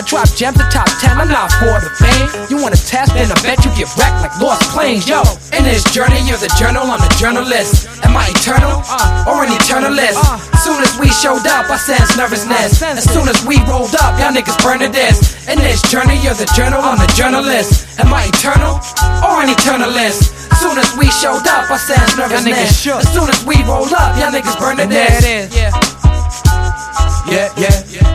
drop gems to top 10, I'm not for the fame. You wanna test, then I bet you get wrecked like Lost Plains. Yo, in this journey, you're the journal, I'm the journalist. Am I eternal or an eternalist? Soon as we showed up, I sensed nervousness. As soon as we rolled up, y'all niggas burned to this. In this journey, you're the journal, I'm the journalist. Am I eternal or an eternalist? Soon as we showed up, I sensed nervousness. As soon as we rolled up, y'all niggas burned to this. Yeah.